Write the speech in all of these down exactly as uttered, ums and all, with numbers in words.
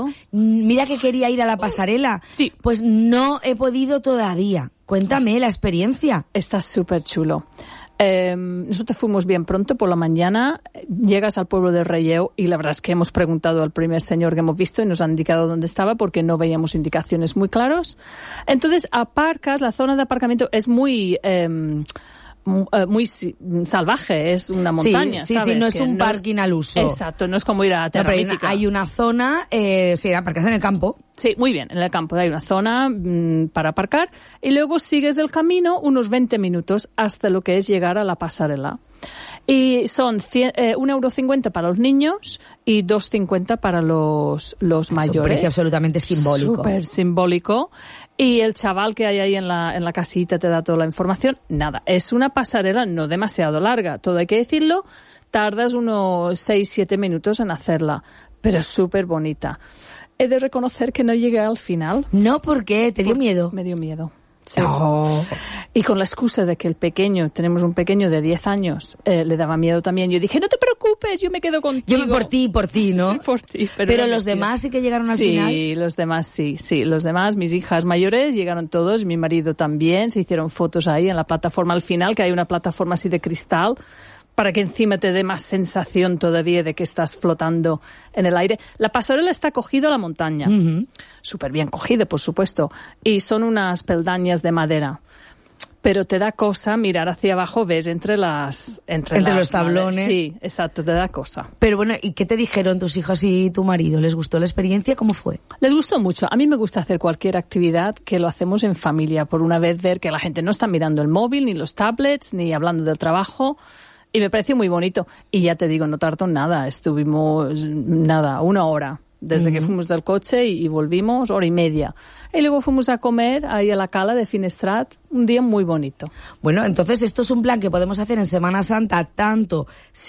Mira que quería ir a la pasarela. Sí. Pues no he podido todavía. Cuéntame la experiencia. Está súper chulo. Eh, nosotros fuimos bien pronto por la mañana, llegas al pueblo de Relleu y la verdad es que hemos preguntado al primer señor que hemos visto y nos han indicado dónde estaba porque no veíamos indicaciones muy claras. Entonces aparcas, la zona de aparcamiento es muy... Eh, muy salvaje, es una montaña, sí, sí, ¿sabes? Sí, no es que un no parking es, al uso. Exacto, no es como ir a Terra no, Mítica. Hay una zona, eh, sí, aparcas en el campo. Sí, muy bien, en el campo hay una zona mmm, para aparcar y luego sigues el camino unos veinte minutos hasta lo que es llegar a la pasarela. Y son eh, un euro cincuenta para los niños y dos cincuenta para los, los es mayores. Un precio absolutamente simbólico. Súper simbólico. Y el chaval que hay ahí en la, en la casita te da toda la información. Nada, es una pasarela no demasiado larga, todo hay que decirlo. Tardas unos seis siete minutos en hacerla, pero es súper bonita. He de reconocer que no llegué al final. No, ¿por qué? ¿Te dio Por, miedo? Me dio miedo. Sí. Oh. Y con la excusa de que el pequeño, tenemos un pequeño de diez años, eh, le daba miedo también. Yo dije, no te preocupes, yo me quedo contigo. Yo por ti, por ti, ¿no? Sí, por ti. Pero, pero los demás sí que llegaron al sí, final. Sí, los demás sí, sí. Los demás, mis hijas mayores, llegaron todos, mi marido también, se hicieron fotos ahí en la plataforma al final, que hay una plataforma así de cristal, para que encima te dé más sensación todavía de que estás flotando en el aire. La pasarela está cogida a la montaña. Uh-huh. Súper bien cogida, por supuesto. Y son unas peldañas de madera. Pero te da cosa mirar hacia abajo, ves, entre las... Entre, entre las los tablones. Sí, exacto, te da cosa. Pero bueno, ¿y qué te dijeron tus hijos y tu marido? ¿Les gustó la experiencia? ¿Cómo fue? Les gustó mucho. A mí me gusta hacer cualquier actividad que lo hacemos en familia. Por una vez ver que la gente no está mirando el móvil, ni los tablets, ni hablando del trabajo... Y me pareció muy bonito. Y ya te digo, no tardó nada. Estuvimos, nada, una hora. Desde uh-huh. que fuimos del coche y, y volvimos, hora y media. Y luego fuimos a comer ahí a la cala de Finestrat. Un día muy bonito. Bueno, entonces esto es un plan que podemos hacer en Semana Santa, tanto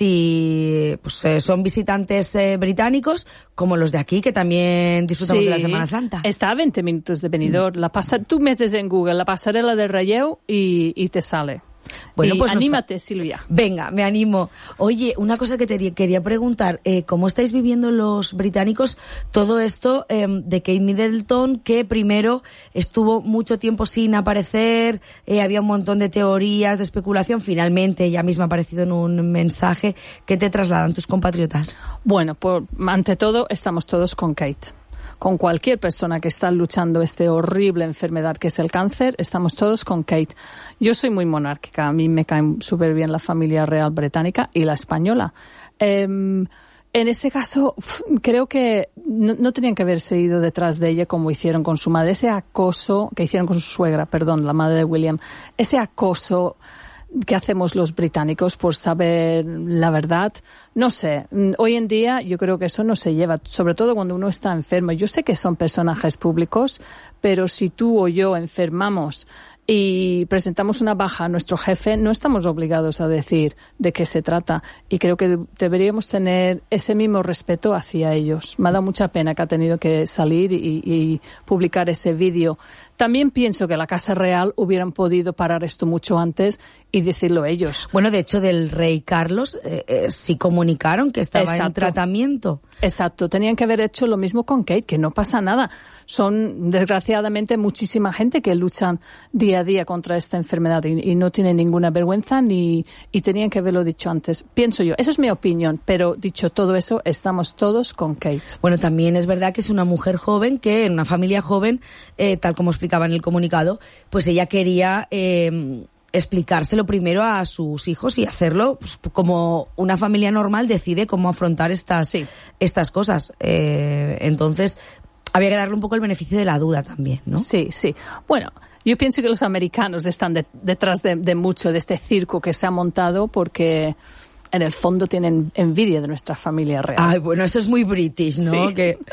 si pues, eh, son visitantes eh, británicos, como los de aquí, que también disfrutamos sí, de la Semana Santa. Está a veinte minutos de Benidorm. La pasa, tú metes en Google la pasarela de Relleu y, y te sale. Bueno, y pues anímate, nos... Silvia. Venga, me animo. Oye, una cosa que te quería preguntar, eh, ¿cómo estáis viviendo los británicos todo esto eh, de Kate Middleton, que primero estuvo mucho tiempo sin aparecer, eh, había un montón de teorías, de especulación, finalmente ella misma ha aparecido en un mensaje? ¿Qué te trasladan tus compatriotas? Bueno, por, ante todo, estamos todos con Kate. Con cualquier persona que está luchando esta horrible enfermedad que es el cáncer, estamos todos con Kate. Yo soy muy monárquica, a mí me cae súper bien la familia real británica y la española. Eh, en este caso, creo que no, no tenían que haberse ido detrás de ella como hicieron con su madre. Ese acoso que hicieron con su suegra, perdón, la madre de William, ese acoso que hacemos los británicos por saber la verdad, no sé, hoy en día yo creo que eso no se lleva, sobre todo cuando uno está enfermo. Yo sé que son personajes públicos, pero si tú o yo enfermamos y presentamos una baja a nuestro jefe, no estamos obligados a decir de qué se trata, y creo que deberíamos tener ese mismo respeto hacia ellos. Me ha dado mucha pena que ha tenido que salir y, y publicar ese vídeo. También pienso que la Casa Real hubieran podido parar esto mucho antes y decirlo ellos. Bueno, de hecho, del rey Carlos eh, eh, sí comunicaron que estaba Exacto. en tratamiento. Exacto, tenían que haber hecho lo mismo con Kate, que no pasa nada. Son, desgraciadamente, muchísima gente que luchan día a día contra esta enfermedad y, y no tienen ninguna vergüenza ni y tenían que haberlo dicho antes. Pienso yo, eso es mi opinión, pero dicho todo eso, estamos todos con Kate. Bueno, también es verdad que es una mujer joven que en una familia joven, eh, tal como explicaba en el comunicado, pues ella quería eh, explicárselo primero a sus hijos y hacerlo pues, como una familia normal decide cómo afrontar estas, sí. estas cosas. Eh, entonces, había que darle un poco el beneficio de la duda también, ¿no? Sí, sí. Bueno, yo pienso que los americanos están de, detrás de, de mucho de este circo que se ha montado porque en el fondo tienen envidia de nuestra familia real. Ay, bueno, eso es muy british, ¿no? Sí. Que,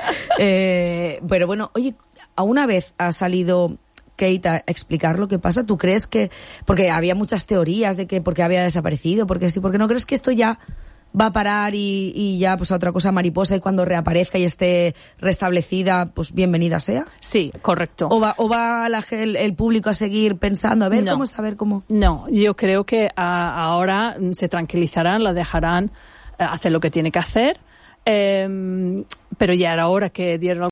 eh, pero bueno, oye, ¿a una vez ha salido Kate a explicar lo que pasa? ¿Tú crees que...? Porque había muchas teorías de que porque había desaparecido, porque sí, porque no crees que esto ya va a parar y, y ya pues a otra cosa mariposa y cuando reaparezca y esté restablecida, pues bienvenida sea? Sí, correcto. ¿O va, o va la, el, el público a seguir pensando, a ver no. cómo está, a ver cómo...? No, yo creo que a, ahora se tranquilizarán, la dejarán hacer lo que tiene que hacer, eh, pero ya era hora que dieron